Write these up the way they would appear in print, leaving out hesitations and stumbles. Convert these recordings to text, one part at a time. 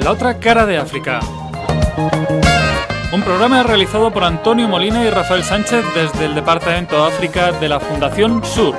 La otra cara de África. Un programa realizado por Antonio Molina y Rafael Sánchez desde el Departamento de África de la Fundación Sur.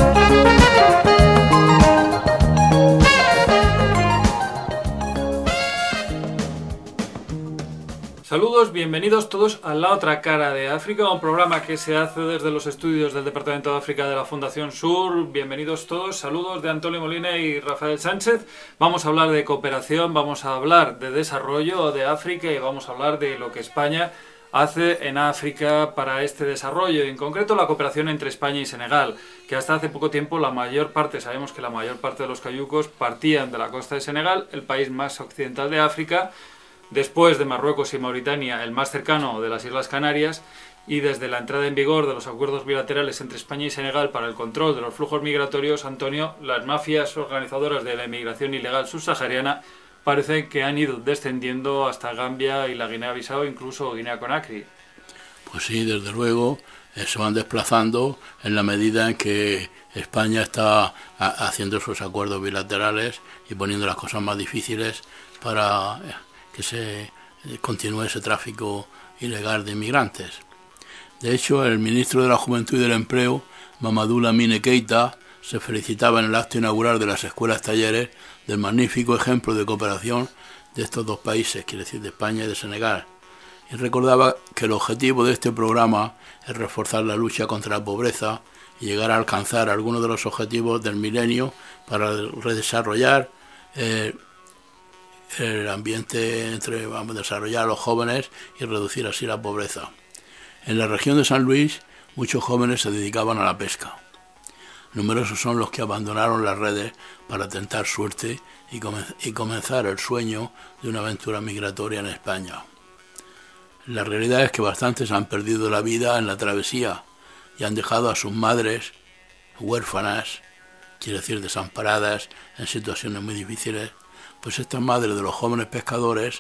Saludos, bienvenidos todos a La otra cara de África, un programa que se hace desde los estudios del Departamento de África de la Fundación Sur. Bienvenidos todos, saludos de Antonio Molina y Rafael Sánchez. Vamos a hablar de cooperación, vamos a hablar de desarrollo de África y vamos a hablar de lo que España hace en África para este desarrollo, en concreto la cooperación entre España y Senegal, que hasta hace poco tiempo sabemos que la mayor parte de los cayucos partían de la costa de Senegal, el país más occidental de África, después de Marruecos y Mauritania, el más cercano de las Islas Canarias, y desde la entrada en vigor de los acuerdos bilaterales entre España y Senegal para el control de los flujos migratorios, Antonio, las mafias organizadoras de la inmigración ilegal subsahariana parece que han ido descendiendo hasta Gambia y la Guinea-Bissau, incluso Guinea-Conakry. Pues sí, desde luego, se van desplazando en la medida en que España está haciendo sus acuerdos bilaterales y poniendo las cosas más difíciles para que se continúe ese tráfico ilegal de inmigrantes. De hecho, el ministro de la Juventud y del Empleo, Mamadou Lamine Keita, se felicitaba en el acto inaugural de las escuelas talleres del magnífico ejemplo de cooperación de estos dos países, quiere decir de España y de Senegal, y recordaba que el objetivo de este programa es reforzar la lucha contra la pobreza y llegar a alcanzar algunos de los objetivos del milenio para redesarrollar el ambiente desarrollar a los jóvenes y reducir así la pobreza. En la región de San Luis, muchos jóvenes se dedicaban a la pesca. Numerosos son los que abandonaron las redes para tentar suerte y comenzar el sueño de una aventura migratoria en España. La realidad es que bastantes han perdido la vida en la travesía y han dejado a sus madres huérfanas, quiere decir desamparadas, en situaciones muy difíciles. Pues estas madres de los jóvenes pescadores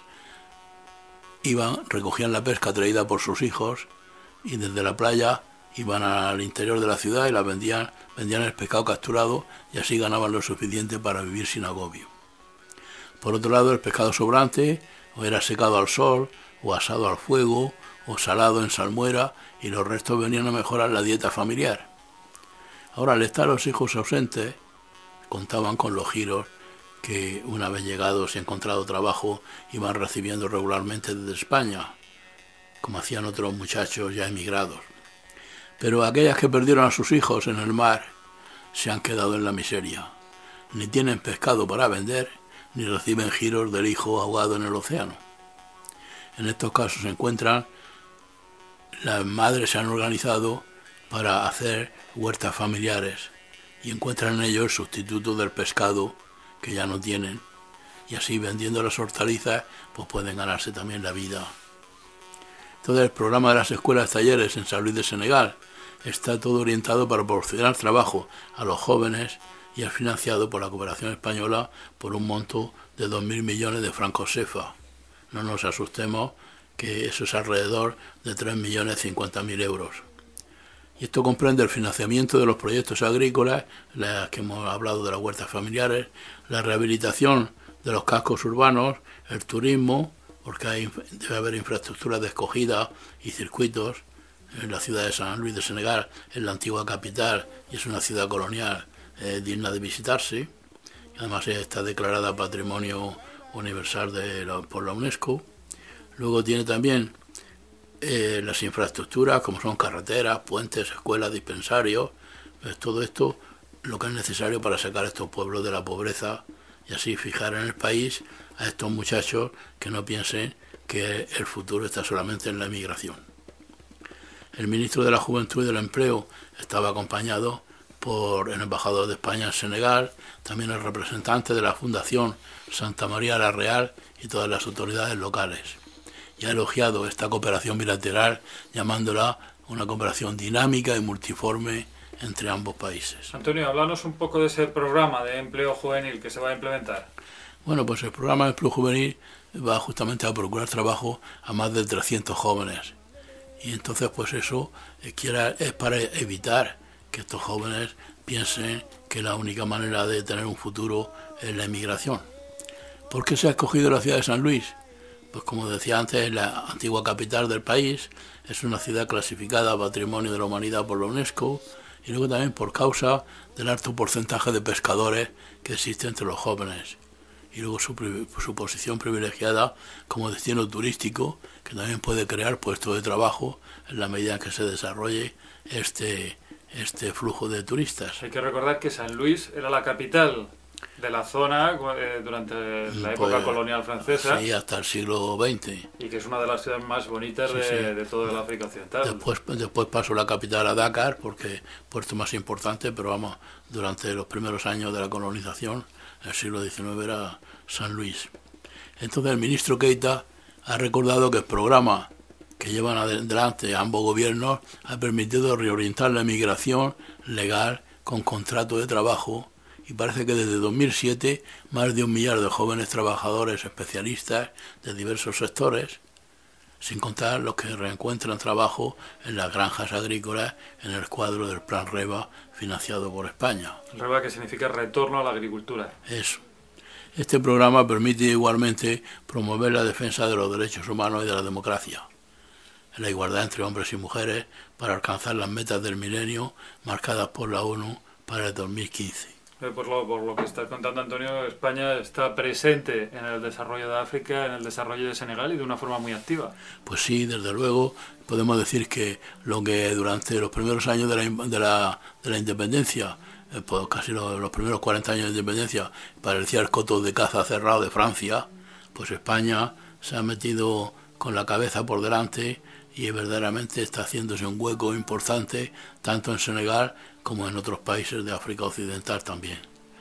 recogían la pesca traída por sus hijos y desde la playa iban al interior de la ciudad y la vendían el pescado capturado y así ganaban lo suficiente para vivir sin agobio. Por otro lado, el pescado sobrante o era secado al sol o asado al fuego o salado en salmuera y los restos venían a mejorar la dieta familiar. Ahora, al estar los hijos ausentes, contaban con los giros que una vez llegados y encontrado trabajo iban recibiendo regularmente desde España, como hacían otros muchachos ya emigrados. Pero aquellas que perdieron a sus hijos en el mar se han quedado en la miseria. Ni tienen pescado para vender, ni reciben giros del hijo ahogado en el océano. En estos casos se encuentran, las madres se han organizado para hacer huertas familiares y encuentran en ellos el sustituto del pescado que ya no tienen, y así vendiendo las hortalizas pues pueden ganarse también la vida. Entonces el programa de las escuelas talleres en San Luis de Senegal está todo orientado para proporcionar trabajo a los jóvenes y es financiado por la cooperación española por un monto de 2.000 millones de francos CFA. No nos asustemos que eso es alrededor de 3.050.000 euros. Y esto comprende el financiamiento de los proyectos agrícolas, las que hemos hablado de las huertas familiares, la rehabilitación de los cascos urbanos, el turismo, porque debe haber infraestructuras de escogida y circuitos. En la ciudad de San Luis de Senegal es la antigua capital y es una ciudad colonial digna de visitarse. Además está declarada Patrimonio Universal por la UNESCO. Luego tiene también las infraestructuras como son carreteras, puentes, escuelas, dispensarios, pues todo esto lo que es necesario para sacar a estos pueblos de la pobreza y así fijar en el país a estos muchachos que no piensen que el futuro está solamente en la emigración. El ministro de la Juventud y del Empleo estaba acompañado por el embajador de España en Senegal, también el representante de la Fundación Santa María la Real y todas las autoridades locales. Y ha elogiado esta cooperación bilateral llamándola una cooperación dinámica y multiforme entre ambos países. Antonio, háblanos un poco de ese programa de empleo juvenil que se va a implementar. Bueno, pues el programa de empleo juvenil va justamente a procurar trabajo a más de 300 jóvenes. Y entonces pues eso es para evitar que estos jóvenes piensen que la única manera de tener un futuro es la emigración. ¿Por qué se ha escogido la ciudad de San Luis? Pues como decía antes, es la antigua capital del país, es una ciudad clasificada Patrimonio de la Humanidad por la UNESCO, y luego también por causa del alto porcentaje de pescadores que existe entre los jóvenes, y luego su posición privilegiada como destino turístico, que también puede crear puestos de trabajo en la medida en que se desarrolle este flujo de turistas. Hay que recordar que San Luis era la capital de la zona durante la época colonial francesa. Sí, hasta el siglo XX. Y que es una de las ciudades más bonitas de todo el África Occidental. Después pasó la capital a Dakar, porque puerto más importante, pero vamos, durante los primeros años de la colonización, el siglo XIX era San Luis. Entonces el ministro Keita ha recordado que el programa que llevan adelante ambos gobiernos ha permitido reorientar la migración legal con contrato de trabajo, y parece que desde 2007 más de 1 millar de jóvenes trabajadores especialistas de diversos sectores, sin contar los que reencuentran trabajo en las granjas agrícolas en el cuadro del Plan REVA financiado por España. REVA, que significa retorno a la agricultura. Eso. Este programa permite igualmente promover la defensa de los derechos humanos y de la democracia, la igualdad entre hombres y mujeres para alcanzar las metas del milenio marcadas por la ONU para el 2015. Por lo que está contando Antonio, España está presente en el desarrollo de África, en el desarrollo de Senegal, y de una forma muy activa. Pues sí, desde luego, podemos decir que lo que durante los primeros años de la independencia, pues casi los primeros 40 años de independencia, parecía el coto de caza cerrado de Francia, pues España se ha metido con la cabeza por delante y verdaderamente está haciéndose un hueco importante tanto en Senegal como en otros países de África Occidental también.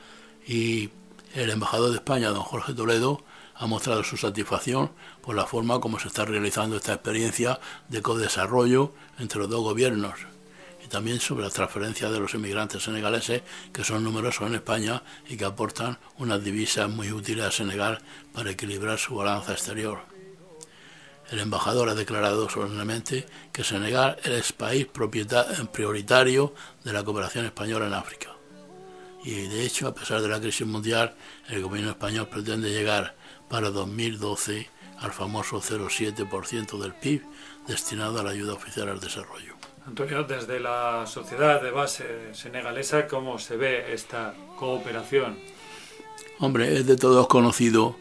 Y el embajador de España, don Jorge Toledo, ha mostrado su satisfacción por la forma como se está realizando esta experiencia de codesarrollo entre los dos gobiernos, y también sobre la transferencia de los inmigrantes senegaleses, que son numerosos en España y que aportan unas divisas muy útiles a Senegal para equilibrar su balanza exterior. El embajador ha declarado solemnemente que Senegal es país prioritario de la cooperación española en África. Y de hecho, a pesar de la crisis mundial, el gobierno español pretende llegar para 2012 al famoso 0,7% del PIB destinado a la ayuda oficial al desarrollo. Antonio, desde la sociedad de base senegalesa, ¿cómo se ve esta cooperación? Hombre, es de todos conocido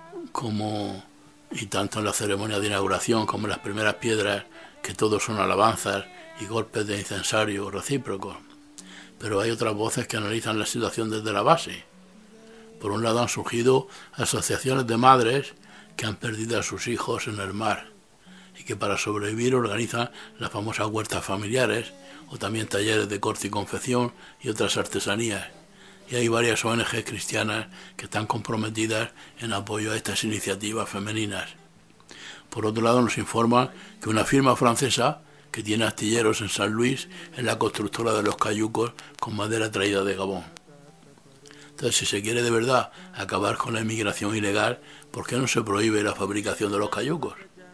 como, y tanto en la ceremonia de inauguración como en las primeras piedras, que todos son alabanzas y golpes de incensario recíprocos. Pero hay otras voces que analizan la situación desde la base. Por un lado han surgido asociaciones de madres que han perdido a sus hijos en el mar y que para sobrevivir organizan las famosas huertas familiares o también talleres de corte y confección y otras artesanías. Y hay varias ONG cristianas que están comprometidas en apoyo a estas iniciativas femeninas. Por otro lado nos informan que una firma francesa que tiene astilleros en San Luis es la constructora de los cayucos con madera traída de Gabón. Entonces, si se quiere de verdad acabar con la inmigración ilegal, ¿por qué no se prohíbe la fabricación de los cayucos?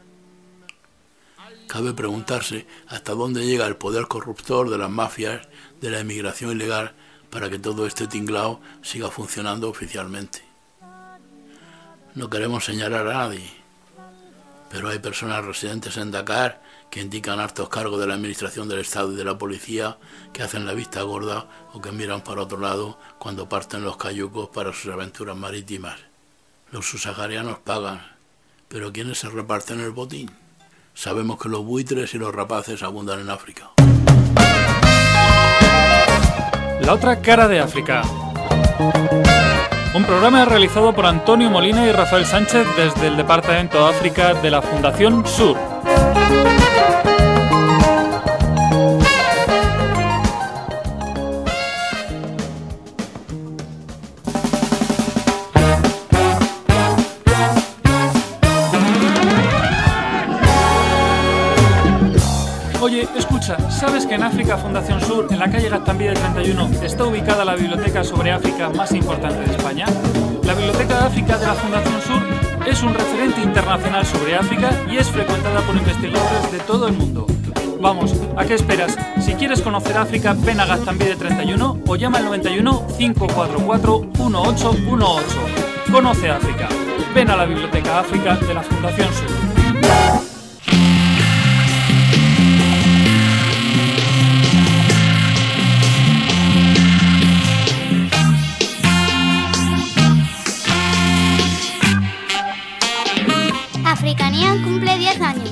Cabe preguntarse hasta dónde llega el poder corruptor de las mafias de la inmigración ilegal para que todo este tinglao siga funcionando oficialmente. No queremos señalar a nadie, pero hay personas residentes en Dakar que indican altos cargos de la administración del Estado y de la policía que hacen la vista gorda o que miran para otro lado cuando parten los cayucos para sus aventuras marítimas. Los subsaharianos pagan, pero ¿quiénes se reparten el botín? Sabemos que los buitres y los rapaces abundan en África. La otra cara de África. Un programa realizado por Antonio Molina y Rafael Sánchez desde el Departamento de África de la Fundación Sur. Oye, escucha, ¿sabes que en África Fundación Sur, en la calle Gaztambide 31, está ubicada la biblioteca sobre África más importante de España? La Biblioteca de África de la Fundación Sur es un referente internacional sobre África y es frecuentada por investigadores de todo el mundo. Vamos, ¿a qué esperas? Si quieres conocer África, ven a Gaztambide 31 o llama al 91 544 1818. Conoce África. Ven a la Biblioteca África de la Fundación Sur. Africanía cumple 10 años.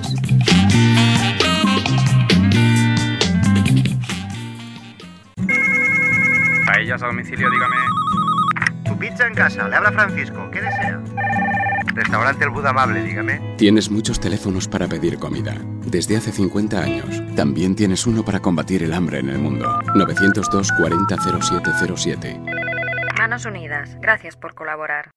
Paellas a domicilio, dígame. Tu pizza en casa, le habla Francisco, ¿qué desea? Restaurante El Buda Amable, dígame. Tienes muchos teléfonos para pedir comida. Desde hace 50 años. También tienes uno para combatir el hambre en el mundo. 902 40 0707. Manos Unidas. Gracias por colaborar.